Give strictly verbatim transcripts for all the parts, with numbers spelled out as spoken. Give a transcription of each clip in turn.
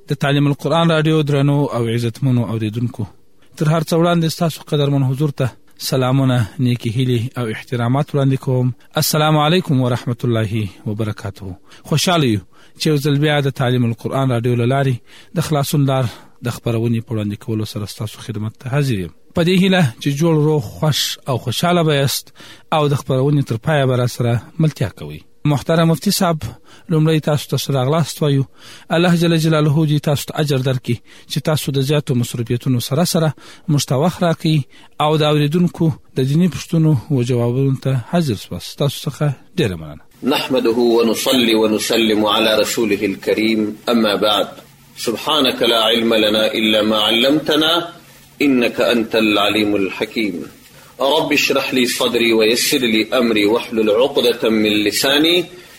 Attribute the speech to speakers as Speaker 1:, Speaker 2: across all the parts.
Speaker 1: د تعلیم القرآن رادیو درنو او عزتمنو اوریدونکو، تر هر څه وړاندې ستاسو قدرمن حضور ته سلامونه، نیکی هیلې او احترامات وړاندې کوم. السلام علیکم ورحمت الله وبرکاته. خوشاله یو چې یو ځل بیا د تعلیم القرآن رادیو له لارې د خلاصون لار د خپرونې په وړاندې کولو سره ستاسو خدمت ته حاضر یم. په دې هیله چې جوړ روغ خوش او خوشاله به یاست او د خپرونې تر پایه به راسره ملتیا کوئ. محترم مفتی صاحب، لومړی تاسو ته راغلاست وایو. الله جل جلاله دې تاسو ته اجر درکړي چې تاسو د زیاتو مصروفیتونو سره سره موږ ته وخت راکړئ او د اوریدونکو د دیني پوښتنو و جوابونو ته حاضر سواست. تاسو څخه ډېره مننه.
Speaker 2: نحمده ونصلي ونسلم على رسوله الكريم، أما بعد، سبحانك لا علم لنا إلا ما علمتنا إنك أنت العليم الحكيم. رب اشرح لي صدري ويسر لي أمري واحلل عقدة من لساني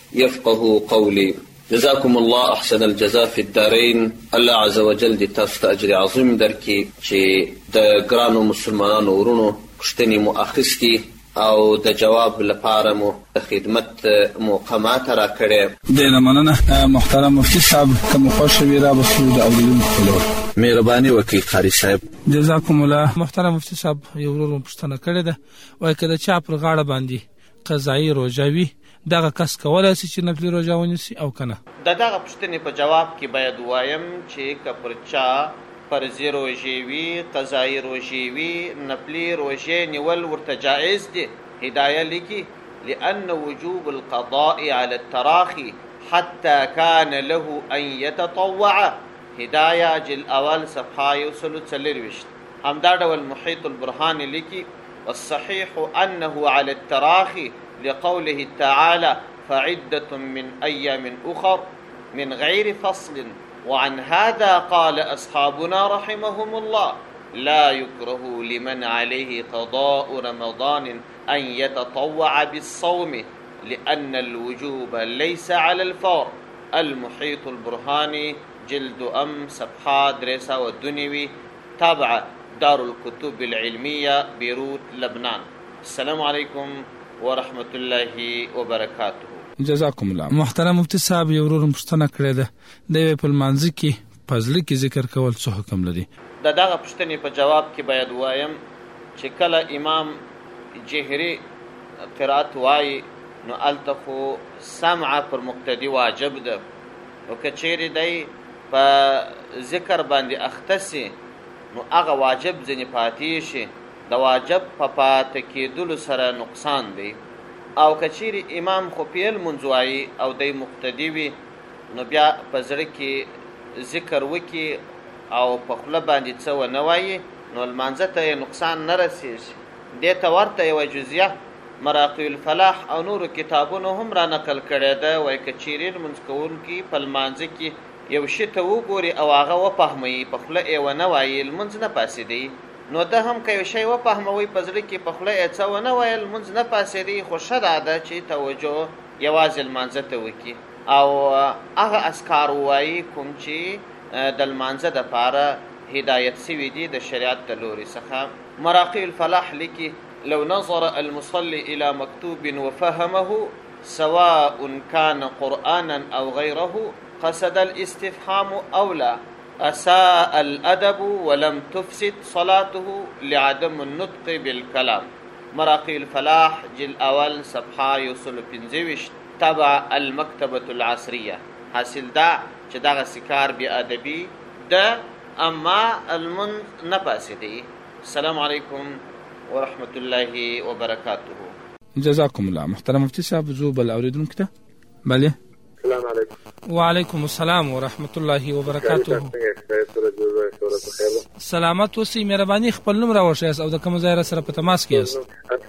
Speaker 2: يفقه قولي. جزاكم الله أحسن الجزاء في الدارين. الله عز وجل دې تاسو ته اجر عظیم درکړي چې د ګرانو مسلمانانو ورونو پوښتنې مو اخیستي او د جواب لپاره مو د خدمت موقعات را کړې.
Speaker 1: ډېره مننه محترم مفتی صاحب. که مو خوښ وي را به د اوریدونکو په لور
Speaker 2: مهرباني وکړئ قاري صاحب.
Speaker 1: جزاکم الله. محترم مفتی صاحب، یو ورور پوښتنه کړې ده، وایي که د چا پر غاړه باندې قضایي روژه وي، دغه کس کولی شي چې نفلي روژه ونیسي او که نه؟
Speaker 3: د دغه پوښتنې په جواب کې باید ووایم چې که پر چا فرضي روژې وي، قضایي روژې وي، نفلي روژې نیول ورته جائز دي. هدایه لیکي لأن وجوب القضاء على التراخي حتى كان له أن يتطوع. هدایه جل اول صفحه یو سلو څلرویشت. همدا ډول محیط البرهان لیکي والصحيح أنه على التراخي لقوله تعالى فعدة من أيام أخر من غير فصل. وعن هذا قال أصحابنا رحمهم الله لا يكره لمن عليه قضاء رمضان أن يتطوع بالصوم لأن الوجوب ليس على الفور. المحيط البرهاني جلد أم صفحة درسة والدنيوي تابع دار الكتب العلمية بيروت لبنان. السلام عليكم ورحمة الله وبركاته.
Speaker 1: جزاکم الله. محترم مفتی صاحب، یو ورور پوښتنه کړې ده، د یوې په لمانځه کې په زړه کې ذکر کول څه حکم لري؟
Speaker 3: د دغه پوښتنې په جواب کې باید وایم چې کله امام جهري قرات وایي نو هلته خو سمع پر مقتدي واجب ده، او که چیرې دی په ذکر باندې اخته سي نو هغه واجب ځینې پاتې شي. د واجب په پاتې کېدلو سره نقصان دی. او که چیرې امام خو پیل منځ وایي او دی مقتدي وي نو بیا په زړه کې ذکر وکړي او په خوله باندې څه ونه وایي نو لمانځه ته نقصان نه رسېږي. دې ته ورته یوه جزیه مراقي الفلاح او نورو کتابونو هم را نقل کړې ده. وایي که چیرې لمونځ کوونکي په لمانځه کې یو شي ته وګوري او هغه وفهموي، په خوله یې ونه وایي، لمونځ نه پاسېدی. نو ده هم که یو شی وفهموي په زړه کې په خوله یې څه ونه ویل، لمونځ نه پاسېدی. خو ښه دا ده چې توجه یوازې لمانځه ته وکړي او هغه اذکار ووایي کوم چې د لمانځه دپاره هدایت سوي دي د شریعت د لوري څخه. مراقي الفلاح لیکي لو نظر المصلي إلى مكتوب وفهمه سواء كان قرآنا أو غيره قصد الاستفهام أو لا أساء الأدب ولم تفسد صلاته لعدم النطق بالكلام. مراقي الفلاح جل أول صفحة يوصل پنځه تبع المكتبة العصرية. حاصل دا چې دغه سکار بی ادبي ده اما المن نپاسدي. السلام علیکم ورحمة الله وبركاته.
Speaker 1: جزاكم الله. محترم مفتی صاحب، زو بل اوریدونکو ته بله.
Speaker 4: السلام علیکم.
Speaker 1: وعلیکم السلام ورحمة الله وبركاته. سلامت اوسئ. مهرباني خپل نوم راوښیاست او د کوم ځای سره په تماس کې یاست؟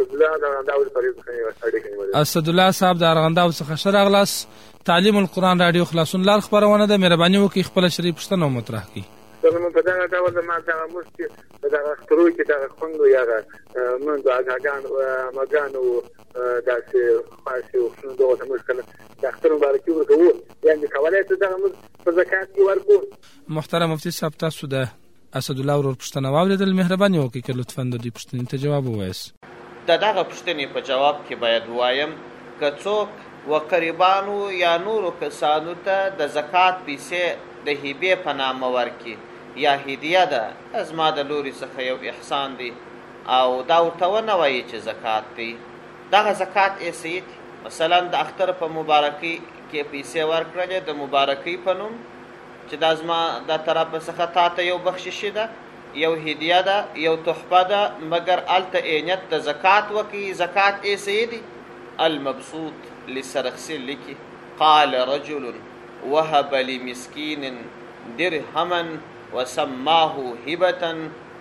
Speaker 1: اسدالله صاحب د ارغنداو څخه ښه راغلاست. تعلیم القرآن رادیو خلاصون لار خپرونه ده. مهرباني وکړئ خپله شریف پوښتنه مطرح کړئ.
Speaker 4: زموږ په دغه ډول د ما دغه موږ چې په دغه اخترو کې دغه خوندو یا موږ د اګاګانو مګانو داسې خاصې وختونه دغه ته موږ کله د اختر مبارکي ورکوو، یعنې کولی شو دغه موږ په زکات کې ورکړو.
Speaker 1: محترم مفتی صاحب، تاسو د اسدالله ورور پوښتنه واورېدل. مهرباني وکړئ که لطفا د دې پوښتنې ته جواب ووایاست.
Speaker 3: د دغه پوښتنې په جواب کې باید ووایم که څوک و قریبانو یا نورو کسانو ته د زکات پیسې د هیبې په نامه ورکړي یا هدیه ده زما د لوري څخه یو احسان دی او دا ورته ونه وایي چې زکات دی. دغه زکات ایسې دي. مثلا د اختر په مبارکۍ کې پیسې ورکړلې د مبارکۍ په نوم چې دا زما د طرفه څخه تا ته یو بخششي ده، یو هدیه ده، یو تحفه ده، مګر هلته نیت د زکات وکړي. زکات ایسې دي. المبسوط لسرخسی لیکي قال رجل وهب لمسكين درهما وسماه هبة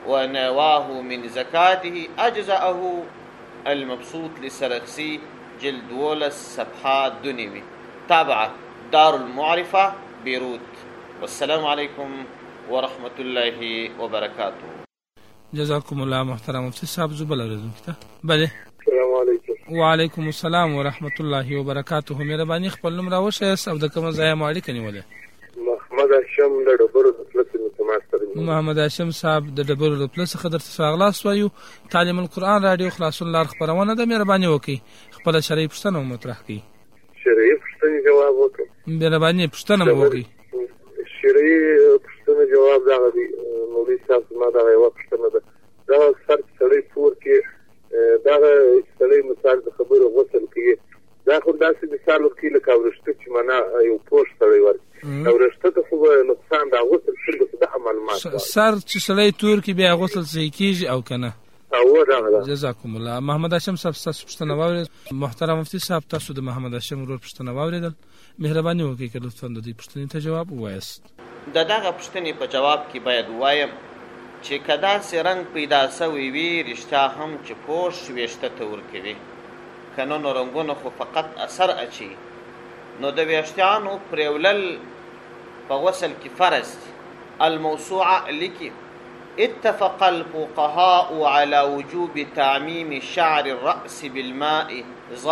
Speaker 3: ونواه من زكاته أجزأه. المبسوط لسرخسی جلد ولس صفحات دنیوی تابعة دار المعرفة بيروت. والسلام عليكم ورحمة الله وبركاته.
Speaker 1: جزاكم الله محترم مفتي صاحب زبل اورېدونکو بله.
Speaker 4: السلام علیکم.
Speaker 1: وعلیکم السلام ورحمة الله وبركاته. مهرباني خپل نوم راوښیاست او د کومه ځایه مو اړیکه نیولې؟
Speaker 4: محمد هاشم د ډبرو د پلس متماثل.
Speaker 1: محمد هاشم صاحب د ډبرو د پلس څخه درته راغلاست وایو. تعلیم القرآن رادیو خلاصون لار خبرونه ده. مهرباني وکړئ خپل شرعي پوښتنه مطرح کړئ.
Speaker 4: شرعي پوښتنې جواب وکړم.
Speaker 1: مهرباني پوښتنه مو وکړئ.
Speaker 4: شرعي پوښتنه جواب دغه دی. مولوي صاحب ما دغه یوه پوښتنه ده. دغه سر سړی پور کې دغه سړی مثال د خبرو غسل کوي، دا خو داسې مثال ورکوي لکه ورشته چې معنا یو پوش سړی ورکړي. ورشته ته خو نقصان د غسل څنګه د معلومات
Speaker 1: سر چې سړی تور کې بیا غسل صحیح کېږي او که نه؟
Speaker 4: او دغه
Speaker 1: جزاکم الله. محمد هاشم صاحب ستاسو پوښتنه واورېد. محترم مفتي صاحب تاسو د محمد هاشم ورور پوښتنه واورېدل. مهرباني وکړئ که لطفا د دې پوښتنې ته جواب ووایاست.
Speaker 3: د دغه پوښتنې په جواب کې باید ووایم چې که داسې رنګ پیدا سوی وي رښتیا هم چې پوش ویښته ته ورکوي، که نه نو رنګونه خو فقط اثر اچي، نو د ویښتانو پرېولل په غسل کې فرض دي. الموسوعه لیکي اتفق الفقهاء على وجوب تعميم شعر الرأس بالماء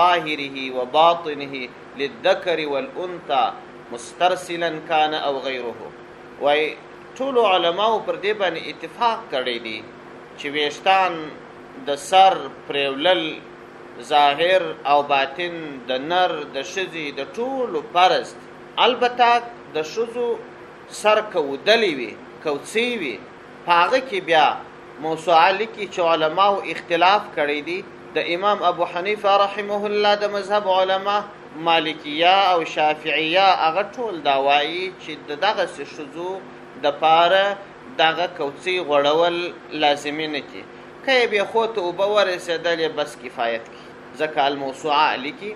Speaker 3: ظاهره وباطنه للذكر والأنثى مسترسلا كان أو غيره. وای ټولو علماو پر دې باندې اتفاق کړی دی چې ویښتان د سر پرېولل ظاهر او باطن د نر د ښځې د ټولو فرض دی. البته د ښځو سر کودلی وي کوڅې وي په هغه کې بیا موسوعه لیکي چې علماو اختلاف کړی دی. د امام ابو حنیفه رحمه الله د مذهب علما مالکیه او شافعیه هغه ټول دا وایي چې د دغسې ښځو دپاره دغه کوڅې غوړول لازمي نه کړي. که یې بېخو ته اوبه ورسېدلې بس کفایت کړي. ځکه الموسوعه لیکي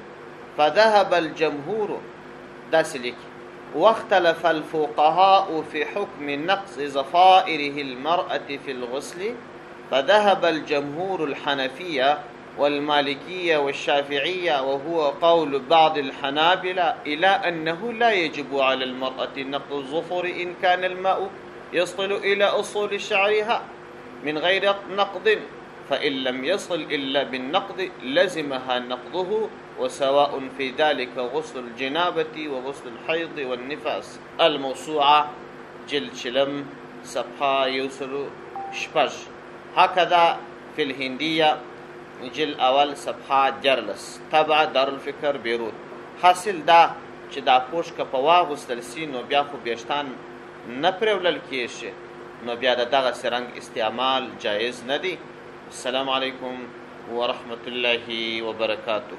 Speaker 3: فذهب الجمهور داسې لیکي واختلف الفقهاء في حكم نقص ضفائره المرأة في الغسل فذهب الجمهور الحنفية والمالكية والشافعية وهو قول بعض الحنابلة إلى أنه لا يجب على المرأة نقض الظفر إن كان الماء يصل إلى أصول شعرها من غير نقض، فإن لم يصل إلا بالنقض لزمها نقضه، وسواء في ذلك غسل الجنابة وغسل الحيض والنفاس. الموسوعة جلد شلم صفحة يوسر شپږ. هكذا في الهندية جلد اول صفحه جرلس تبع دارالفکر بیروت. حاصل دا چې دا پوش که په واغوستل سي نو بیا خو بیشتان نه پرېولل کېږي، نو بیا د دغسې رنګ استعمال جایز نه دی. السلام علیکم ورحمة الله وبرکاته.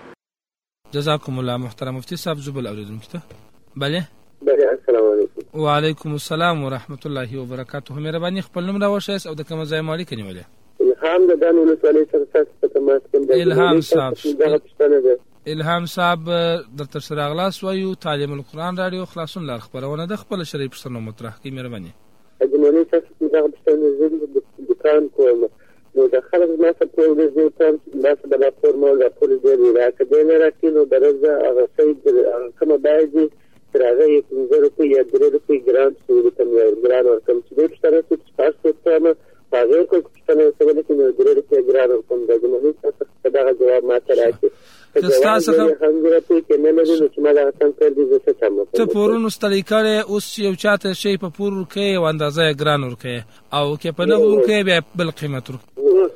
Speaker 1: جزاکم الله. محترم مفتي صاحب زبل اورېدونکو ته بله.
Speaker 4: بله السلام علیکم.
Speaker 1: وعلیکم السلام ورحمة الله وبرکاته. مهرباني خپل نوم راوښیاست او د کومه ځای مو اړیکه نیولې؟
Speaker 4: الهام د دان ولسوالۍ سره تاسو په تماس کې.
Speaker 1: الهام صاحب
Speaker 4: دغه پوښتنه ده.
Speaker 1: الهام صاحب درته سره راغلاست وایو. تعلیم القرآن رادیو خلاصون لار خپرونه ده. خپله شرعي پوښتنه مطرح کړئ. مهرباني.
Speaker 4: اجمالي تاسو دغه پوښتنه زه د دکان کوم نو د خلک زما سره په ورځ یو ټایم داسې د راپور مول راپور ډېر وي راکه دی نه راکړي نو د ورځ هغه شی کومه باید وي تر هغه یې پنځه روپۍ یا درې روپۍ ګران سو ته مې ګران ورکړم چې دې پوښتنه چې پاسپورټ ته هغه کوم پوښتنه وکړه چې نو درې روپۍ ګران ورکړم. د جمهوري تاسو دغه جواب ماته راکړي.
Speaker 1: تاسو څنګه
Speaker 4: هم راته کې نه لري نو چې ما دا څنګه کړی زه څه چم
Speaker 1: ته پورونو ستړي کړې اوس یو چاته شی په پور کې او اندازې ګران ورکې او کې په نه ورکې بیا بل قیمت ورکې.
Speaker 4: نو څنګه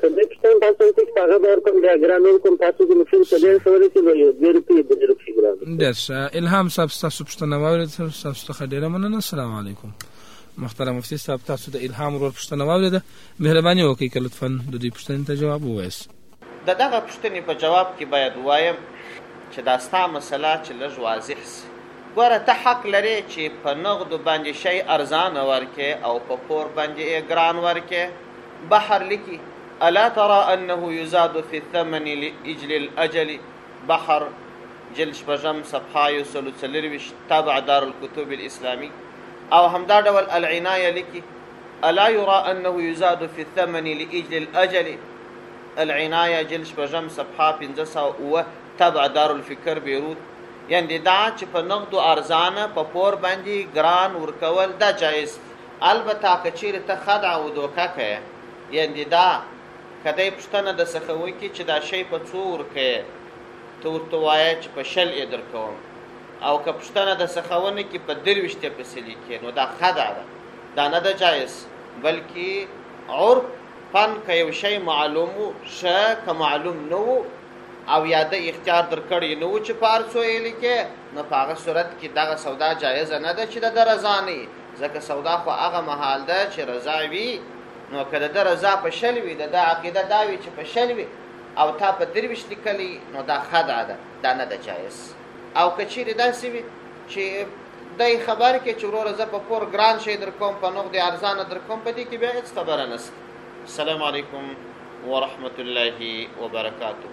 Speaker 4: پښتون تاسو ته هغه به کوم د ګرانو کوم تاسو کوم څه څه ډېر سوال چې یو ډېر په دې روپی ګرانو
Speaker 1: درس الهام صاحب تاسو پښتنه واورید تاسو ته ډېر مننه. السلام علیکم. محترم مفتی صاحب تاسو د الهام ورور پښتنه واورید، مهرباني وکړئ که لطفا د دې پښتنې ته جواب ووایاست.
Speaker 3: د دغه پوښتنې په جواب کې باید وایم چې دا ستا مسله چې لږ واضح سي. ګوره ته حق لرې چې په نغدو باندې شی ارزانه ورکې او په پور باندې یې ګران ورکې. بحر لیکي الا ترى انه يزاد في الثمن لاجل الاجل. بحر جلد شپږم صفحه یو سل څلرویشت تابع دار الكتب الاسلامي. او همدا ډول العنایه لیکي الا يرى انه يزاد في الثمن لاجل الاجل. العنایه جلد شپږم صفحه پنځه سوه اووه تابع دار الفکر بیروت. یعنی دا چې په نغدو ارزانه په پور باندې ګران ورکول دا جایز. البته که چیرې ته خدع او دوکه کوې، یعنی دا که دی پوښتنه د څخه وکړي چې دا شی په څو ورکوې، ته ورته وایه چې په شل یې درکوم، او که پوښتنه د څخه ونه کړي په درویشت یې پسې لیکې، نو دا خدع ده، دا نه ده جایز. بلکې عرف فن که یو شی معلوم و ښه که معلوم نه و او یا د اختیار درکړی نه و چې په هر څو یې لیکې، نو په هغه صورت کې دغه سودا جایزه نه ده چې د ده رضا نه وي، ځکه سودا خو هغه مهال ده چې رضا وي. نو که د ده رضا په شل وي، د ده عقیده دا وي چې په شل وي او تا په درویشت لیکلی، نو دا خدعه ده، دا نه ده جایز. او که چیرې داسې وي چې دی خبر کې چې وروره زه په پور ګران شی در کوم، په نغدې ارزانه در کوم، په دې کې بیا هېڅ خبره نشته. السلام علیکم ورحمة الله وبرکاته.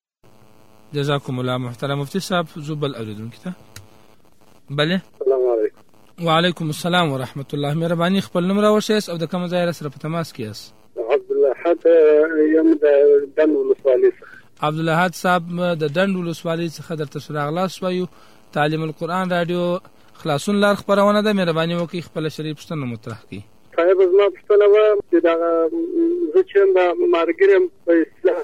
Speaker 1: جزاکم الله. محترم مفتی صاحب زو بل اوریدونکي ته. بله.
Speaker 4: السلام علیکم.
Speaker 1: وعلیکم السلام ورحمة الله. مهرباني خپل نوم راوښیاست او د کومه ځای سره په تماس کې یاست؟
Speaker 4: عبدالاحد یم د ډنډ ولسوالۍ څخه.
Speaker 1: عبدالاحد صاحب د ډنډ ولسوالۍ څخه درته راغلاست وایو. تعلیم القرآن رادیو خلاصون لار خپرونه ده، مهرباني وکړئ خپله شریف پوښتنه مطرح کړئ.
Speaker 4: صاحب زما پوښتنه وه چې دغه زه چې یم د مارګر یم په اصطلاح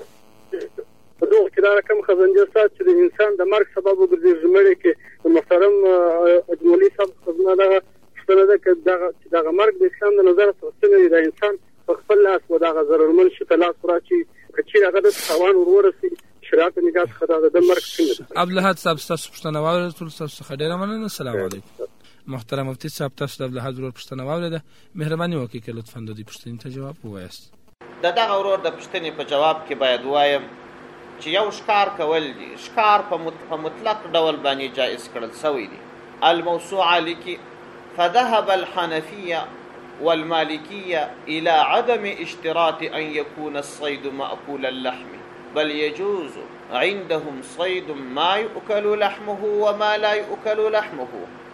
Speaker 4: په دغو کې دا رقم خزنجر سات چې د انسان د مرګ سبب وګرځي ژمړې کې د محترم اجملي صاحب زما دغه پوښتنه ده که دغه چې دغه مرګ د اسلام د نظره څخه څنګه وي، د انسان په خپل لاس و دغه ضررمند شي ته لاس ورچي، که چیرې هغه د تاوان ور ورسي شریعت د نګاه څخه د ده مرګ څنګه ده؟
Speaker 1: عبدالاحد صاحب ستاسو پوښتنه واورېده، ټول ستاسو څخه ډېره مننه. السلام علیکم. محترم مفتی صاحب تاسو د عبدالاحد ورور پوښتنه واورېده، مهرباني وکړئ که لطفا د دې پوښتنې ته جواب ووایاست.
Speaker 3: د دغه ورور د پوښتنې په جواب کې باید وایم چې یو ښکار کول دي، ښکار په مطلق ډول باندې جایز کړل سوی دي. الموسوعه لیکي فذهب الحنفیه والمالكية إلى عدم اشتراط أن يكون الصيد مأكول اللحم، بل يجوز عندهم صيد ما يؤكل لحمه وما لا يؤكل لحمه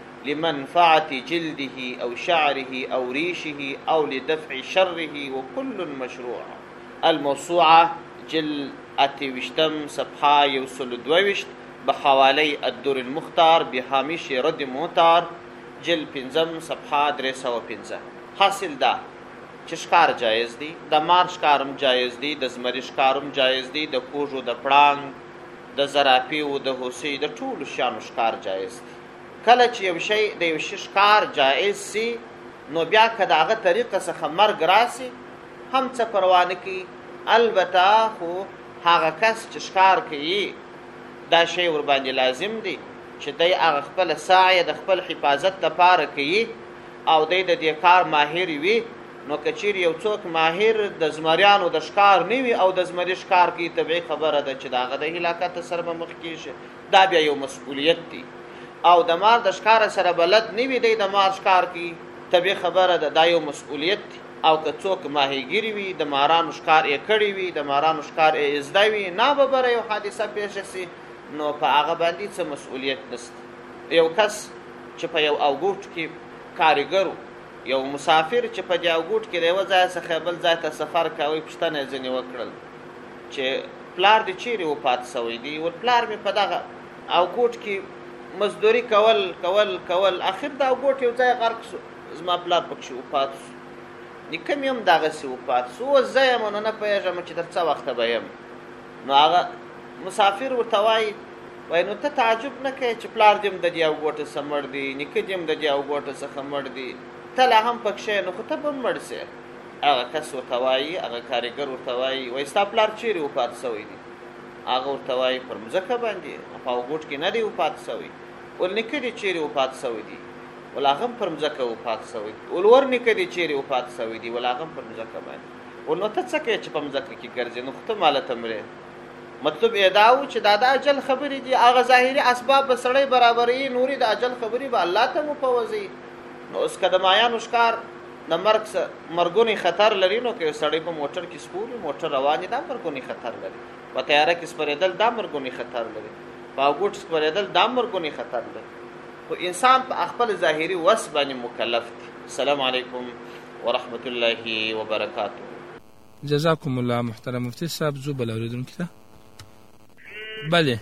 Speaker 3: لمنفعة جلده أو شعره أو ريشه أو لدفع شره، وكل مشروع. الموسوعة جلد اتوشتم صفحة يوصل دوشت بحوالي الدور المختار بهامش رد موتار جلد پنزم صفحة درسة و پنزه. حاصل دا چې ښکار جایز دی، د مار ښکارم جایز دی، د زمري ښکارم جایز دی، د کوژو، د پړانګ، د زرافیو، د هوسۍ، د ټولو شیانو ښکار جایز دی. کله چې یو شی د یو شي ښکار جایز سي، نو بیا که د هغه طریقه څخه مرګ راسي هم څه پروا نه کوي. البته خو هغه کس چې ښکار کوي دا شی ورباندې لازم دی چې دی هغه خپله سعی د خپل حفاظت دپاره کوي او دی د دې کار ماهر وي. نو که چیرې یو څوک ماهر د زمریانو د ښکار نه وي او د زمري ښکار کوي، طبیعي خبره ده چې د هغه د هلاکت سره به مخ کېږي، دا بیا یو مسؤلیت دی. او د مار د ښکار سره بلد نه وي، دی د مار ښکار کوي، طبیعي خبره ده دا یو مسؤلیت دی. او که څوک ماهیګیر وي، د مارانو ښکار یې کړی وي، د مارانو ښکار یې زده وي، ناببره یو حادثه پیښه سي، نو په هغه باندې څه مسؤلیت نشته. یو کس چې په یو اوګوټ کې کارګر یو مسافر چې په دې اوګوټ کې د یوه ځای څخه بل ځای ته سفر کوي، پوښتنه یې ځینې وکړل چې پلار دې چیرې وفات سوی دی؟ ول پلار مې په دغه اوګوټ کې مزدوري کول کول کول اخر د اوګوټ یو ځای غرق سو، زما پلار پکښې وفات سو، نیکه مې هم دغسې وفات سو، اوس زه یم نو نه پوهېږم چې تر څه وخته به یم. نو هغه مسافر ورته وایي وایي نو ته تعجب نه کوې چې پلار دې هم د دې اوګوټه څخه مړ دی، نیکه دې هم د دې اوګوټه څخه مړ دی، ته لا هم پکښې نو خو ته به هم مړ سې. هغه کس ورته وایي، هغه کارګر ورته وایي وایي ستا پلار چیرې وفات شوی دی؟ هغه ورته وایي پر مځکه باندې، په اوګوټ کې نه دی وفات شوی. ول نیکه دې چیرې وفات شوی دی؟ ول هغه هم پر مځکه وفات شوی دی. ول ور نیکه دې چیرې وفات شوی دی؟ ول هغه هم پر مځکه باندې. ول نو ته څه کوې چې په مځکه کې ګرځې؟ نو خو ته مالته مرې. مطلب یې دا و چې دا د اجل خبرې دي، هغه ظاهري اسباب به سړی برابروي، نورې د اجل خبرې به الله ته مفوضوي. نو اوس که د مایانو ښکار د مرګ مرګونی خطر لري، نو که سړی په موټر کې سپور موټر روان دی دا مرګونی خطر لري، په تیاره کې سپرېدل دا مرګونی خطر لري، په اوګوټ سپرېدل دا مرګونی خطر لري. خو انسان په خپل ظاهري وس باندې مکلف دی. السلام علیکم ورحمت الله وبرکاته.
Speaker 1: جزاکم الله محترم مفتی صاحب. زو بل اوریدونکو ته بله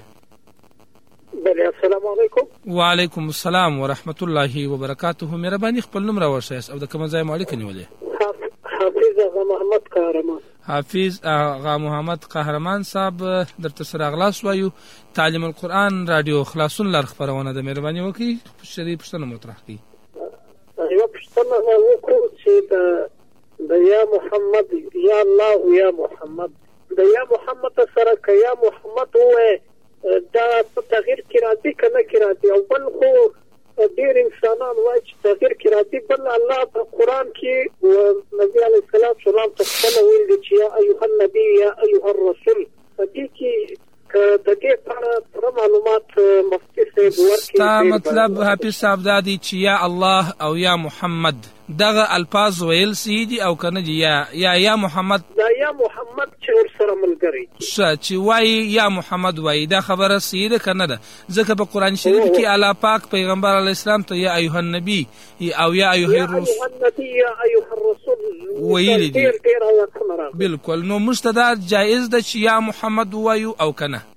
Speaker 5: بله السلام علیکم.
Speaker 1: وعلیکم السلام ورحمت الله وبرکاته. مهرباني خپل نوم راوښیاست او د کوم ځای مو اړیکه نیولې؟
Speaker 5: حافظ آغا محمد قهرمان.
Speaker 1: حافظ آغا محمد قهرمان صاحب درته سره اغلاس وایو. تعلیم القرآن رادیو خلاصون لار خپرونه ده، مهرباني وکړئ شری پوښتنه مطرح کړئ.
Speaker 5: یوه پوښتنه وکړو چې د یا محمد یا الله یا محمد د یا محمد سره که یا محمد ووایې دا په تغییر کې راځي که نه کې راځي؟ او بل خو ډېر انسانان وایي چې تغییر کې راځي. بل الله په قرآن کې نبي علیه السلام سلام ته خپله ویل دي چې یا ایها النبي یا ایها الرسول. په دې کې که د دې په اړه پوره معلومات مفتي صاحب ورکړي.
Speaker 1: ستا مطلب حافظ صاحب دا دی چې یا الله او یا محمد دغه الفاظ ویل سي دي او کنه دي؟ یا یا یا محمد
Speaker 5: دا یا محمد چې ورسره ملګری
Speaker 1: څه چې وایي یا محمد وایي دا خبره صحیح ده که نه ده؟ ځکه په قرآن شریف کې الله پاک پیغمبر علیه السلام ته یا ایها النبي او یا ایها الرسول ویلي دي. بالکل. نو موږ ته دا جایز ده چې یا محمد ووایو او که نه؟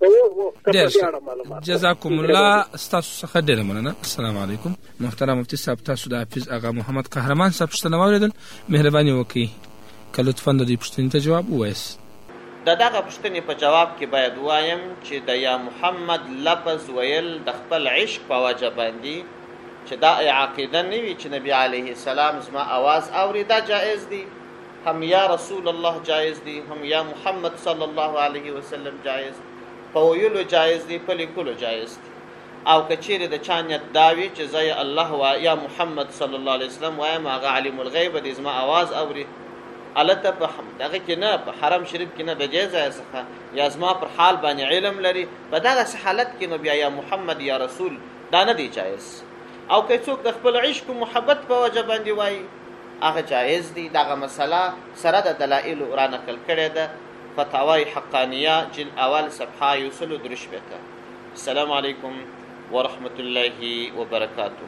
Speaker 1: جزاکم الله. ستاسو څخه ډېره مننه. السلام علیکم. محترم مفتي صاحب، تاسو د حافظ آغا محمد قهرمان صاحب پوښتنه واورېدل، مهرباني وکړئ که لطفا د دې پوښتنې ته جواب ووایاست.
Speaker 3: د دغه پوښتنې په جواب کې باید ووایم چې د یا محمد لفظ ویل د خپل عشق په وجه باندې چې دا عقیده نه وي چې نبی علیه السلام زما اواز اوري، دا جایز دی. هم یا رسول الله جایز دی، هم یا محمد صلی الله علیه وسلم جایز دی، په ویلو جایز دی، په لیکلو جایز دی. او که چیرې د چا نیت دا وي چې زه یا الله و یا محمد صلی الله علیه وسلم وایم، هغه علیم الغیب دی، زما اواز اوري، البته په دغه کې نه، په حرم شریف کې نه، د دې ځای څخه یا زما پر حال باندې علم لري، په دغسې حالت کې نو بیا یا محمد یا رسول دا نه دی جایز. او که څوک د خپل عشق و محبت په وجه باندې وایي هغه جایز دی. دغه مسله سره د دلایلو رانقل کړې ده، فتاوای حقانیه جلد اول صفحه یو سل و درې شپېته. السلام علیکم ورحمت الله وبرکاته.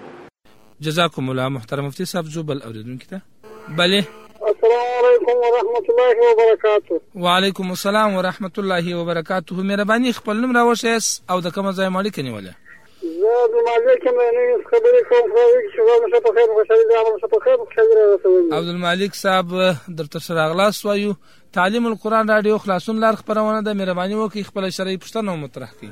Speaker 1: جزاکم الله محترم مفتی صاحب. زو بل اوریدونکي ته بله.
Speaker 5: السلام علیکم ورحمت الله وبرکاته.
Speaker 1: وعلیکم السلام ورحمت الله وبرکاته. مهرباني خپل نوم راوښیاست او د کومه ځای مو اړیکه نیولې؟
Speaker 5: زه د مالک یم، نه خبرې کوم چې وایم شه په خیر خوشحالي ده، عمل شه په خیر خوشحالي رسوي.
Speaker 1: عبدالمالک صاحب درته سره اغلاس وایو. تعلیم القرآن رادیو خلاصون لار خپرونه ده، مهرباني وکړئ خپله شرعي پوښتنه مطرح کړئ.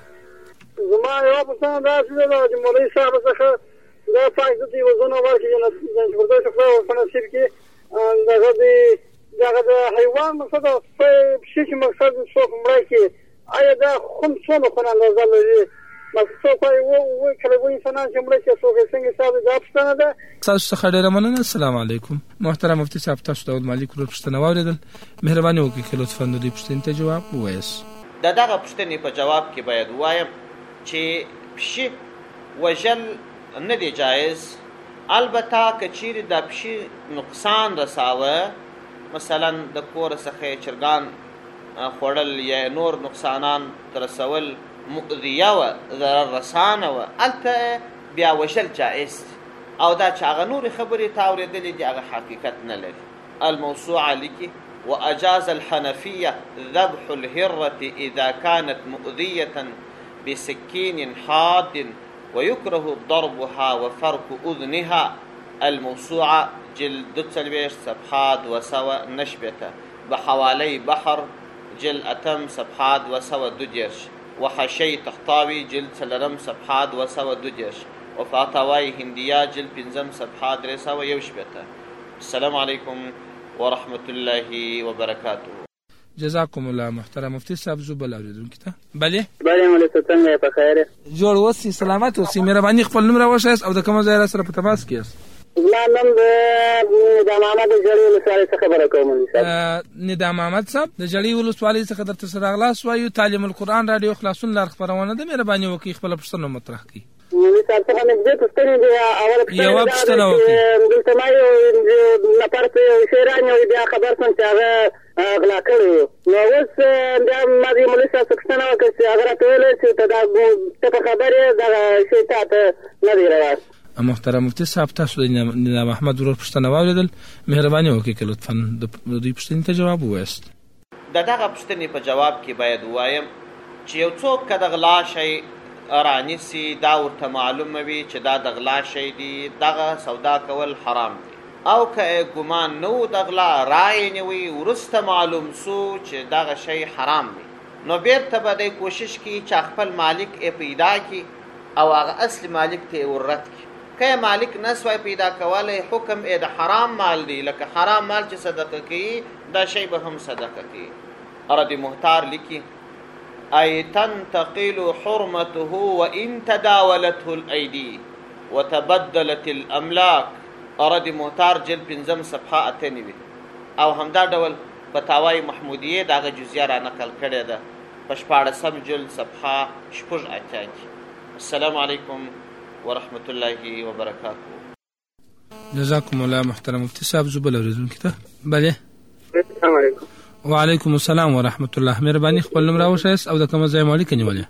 Speaker 5: زما یوه پوښتنه داسې ده چې مولوي صاحب څخه دا فایده دي وزونه ورکړي چې فردوس خدای ورته نصیب کړي. دغه د دغه د حیوان مقصد او پسې چې مقصد څوک مړی کړي، آیا دا خون څومره خون اندازه لري؟ څوک وایي و کله و انسانان چې مړی کړي څوک یې څنګه حساب دا پوښتنه ده.
Speaker 1: تاسو څخه ډېره مننه. السلام علیکم. محترم مفتي صاحب، تاسو د عبدالمالک ورور پوښتنه واورېدل، مهرباني وکړئ که لطفا د دې پوښتنې ته جواب ووایاست.
Speaker 3: د دغه پوښتنې په جواب کې باید ووایم چې پشي وژل نه دی جایز. البته که چیرې د پشي نقصان رساوه، مثلا د کور څخه چرګان خوړل یا نور نقصانان رسول مؤذیه وه، ضرر رسانه وه، هلته بیا وژل جایز دی. او دا چې هغه نورې خبرې تا اورېدلې دي هغه حقیقت نه لري. الموسوعه لیکي وأجاز الحنفية ذبح الهرة إذا كانت مؤذية بسكين حاد ويكره ضربها وفرك أذنها. الموسوعة جلد تلبيش صفحات وسوى نشبته. بحوالي بحر جلد أتم صفحات وسوى دجرش. وحشي تخطاوي جلد سلرم صفحات وسوى دجرش. وفاتواي هندية جلد بنزم صفحات رسوى يوشبته. السلام عليكم ورحمة الله وبركاته.
Speaker 1: جزاكم الله محترم مفتی صاحب. زبل اوریدونکو ته بله
Speaker 5: بله مولوي صاحب څنګه په خیر
Speaker 1: جوړ اوسئ، سلامت اوسئ، مهرباني خپل نوم راوښیاست او د کوم ځای سره په تماس کې یاست؟
Speaker 5: زما نوم د محمد جړی ولسوالۍ څخه خبره کوم.
Speaker 1: ندا محمد صاحب د جړی ولسوالۍ څخه درته سره راغلاس وایو تعلیم القرآن رادیو خلاصون لار خبرونه ده. مهرباني وکړئ خپل پوښتنه مطرح کړئ.
Speaker 5: مولوي صاحب څنګه دې پوښتنه دی اوله پوښتنه
Speaker 1: یو پوښتنه وکړئ.
Speaker 5: دلته ما یو نفر په شیران یو بیا خبر سم چې هغه غلا کړی نو اوس بیا ما دې مولوي صاحب پوښتنه وکړه چې هغه راته ویل چې ته دا ته په خبرې دغه شی ته نه دی راوړ.
Speaker 1: محترم مفتی صاحب تاسو د ندا محمد ورور پوښتنه واوریدل، مهرباني وکړئ که لطفا د دې پوښتنې ته جواب ووایاست.
Speaker 3: د دغه پوښتنې په جواب کې باید ووایم چې یو څوک که د غلا شی رانیسي دا ورته معلومه وي چې دا د غلا شی دی، دغه سودا کول حرام دی. او که ګمان نه و د غلا رایې نیوي وروسته معلوم سو چې دغه شی حرام دی، نو بیرته به دی کوشش کوي چې خپل مالک یې پیدا کړي او هغه اصلي مالک ته یې وررد کړي. که مالک نسوای پیدا کولی حکم یې د حرام مال دی، لکه حرام مال چې صدقه کوي دا شی به هم صدقه کوي. ارد محتار لیکي ای تنتقل حرمته وان تداولته الايدي وتبدلت الاملاك. ارد محتار جلد پنځم صفحه اته نوي. او همدا ډول فتاوای محمودیه دغه جزیه را نقل کړې ده په شپاړسم جلد صفحه شپږ اتیا کې. السلام علیکم ورحمة الله وبركاته.
Speaker 1: جزاكم الله محترم مفتی صاحب. زبل اوریدونکو ته بله
Speaker 5: السلام علیکم.
Speaker 1: وعلیکم السلام ورحمة الله. مهرباني خپل نوم راوښیاست او د کوم ځای مو اړیکه نیولې؟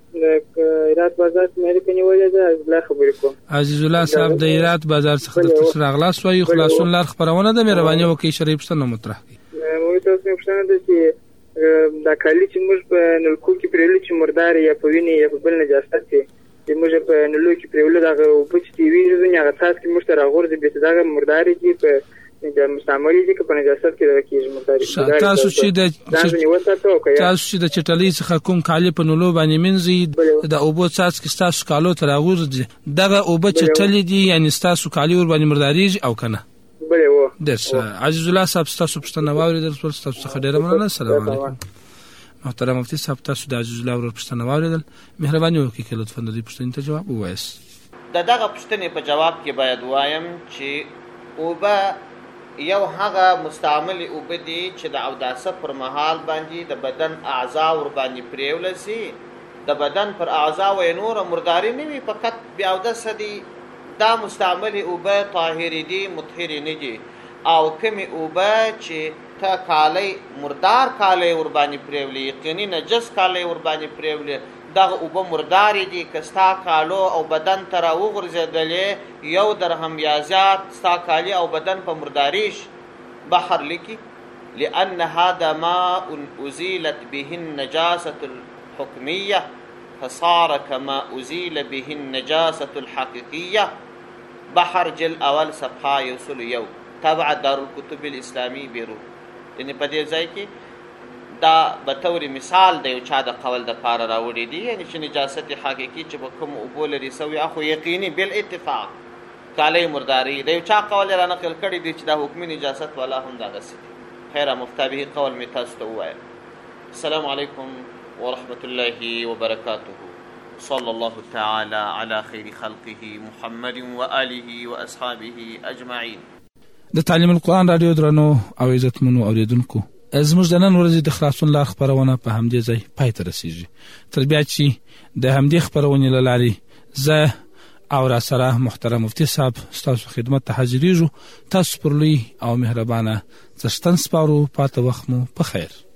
Speaker 5: د هرات بازار څخه اړیکه نیولې ده. عزیز الله خبرې کوم.
Speaker 1: عزیز الله صاحب د هرات بازار څخه درته سره راغلاست وایو خلاصون لار خپرونه ده. مهرباني وکړئ شرعي پوښتنه مطرح کړئ.
Speaker 5: مولوي صاحب څنګه پوښتنه ده چې دا کالي چې موږ په نلکو کې پرېولو چې مردار یا په وینې یا په بل نجاست کې چې موږ په نلو کې پرېولو دغه اوبه چې تېرېږي هغه څاڅکي موږ ته راغورځي بیا چې دغه مردارې دي په مستعملي دي که په نجاست کې دغه کېږي مردارې.
Speaker 1: تاسو چې د تاسو چې د چټلۍ څخه کوم کالي په نلو باندې مینځئ د اوبو څاڅکي ستاسو کالو ته راغورځي دغه اوبه چټلې دي یعنې ستاسو کالي ور باندې مردارېږي او که نه؟
Speaker 5: بلې و.
Speaker 1: ډېر عزیز الله صاحب ستاسو پوښتنه واورېدل شول، ستاسو څخه ډېره مننه. السلام علیکم. محترم مفتی صاحب تاسو د عزیز الله ورور پوښتنه واورېدل، مهرباني وکړئ که لطفا د دې پوښتنې ته جواب ووایاست.
Speaker 3: د دغه پوښتنې په جواب کې باید وایم چې اوبه یو هغه مستعملې اوبه دي چې د اوداسه پر مهال باندې د بدن اعضا ور باندې پرېولی سي. د بدن پر اعضا و یې نوره مرداري نه وي، فقط بې اودسه دي. دا مستعملې اوبه طاهرې دي، مطهرې نه دي. او کومې اوبه چې ته کالی مردار کالی ور باندې پرېولي، یقیني نجس کالی ور باندې پرېولي، دغه اوبه مردارې دي. که ستا کالو او بدن ته راوغورځېدلې یو درهم یا زیات ستا کالي او بدن په مرداریش. بحر لیکي لأن هذا ماء أزيلت به النجاسة الحكمية فصار كما أزيل به النجاسة الحقيقية. بحر جل اول صفحه یوسل یو تبع دارالکتب الاسلامی بیرو. یعنی په دې ځای کې دا به طور مثال د یو چا د قول د پاره راوړي دي، یعنی چې نجاست حقیقي چې په کوم اوبو لري سوي اخو یقیني بالاتفاق کالی مرداری د یو چا قول را نقل کړي دي چې دا حکمي نجاست والا هم دغسې دي. خیره مفتابه قول می تاسو ته ووایم. السلام علیکم ورحمة الله وبركاته. صلى الله تعالى على خير خلقه محمد وآله وأصحابه أجمعين.
Speaker 1: د تعلیم القرآن رادیو درنو او عزتمنو اوریدونکو، زموږ د نن ورځې د خلاصون لار خپرونه په همدې ځای پای ته رسیږي. تر بیا چې د همدې خپرونې له لارې زه او را سره محترم مفتی صاحب ستاسو خدمت ته حاضرېږو. تاسو پر لوی او مهربانه څښتن سپارو. پاته وخت مو په خیر.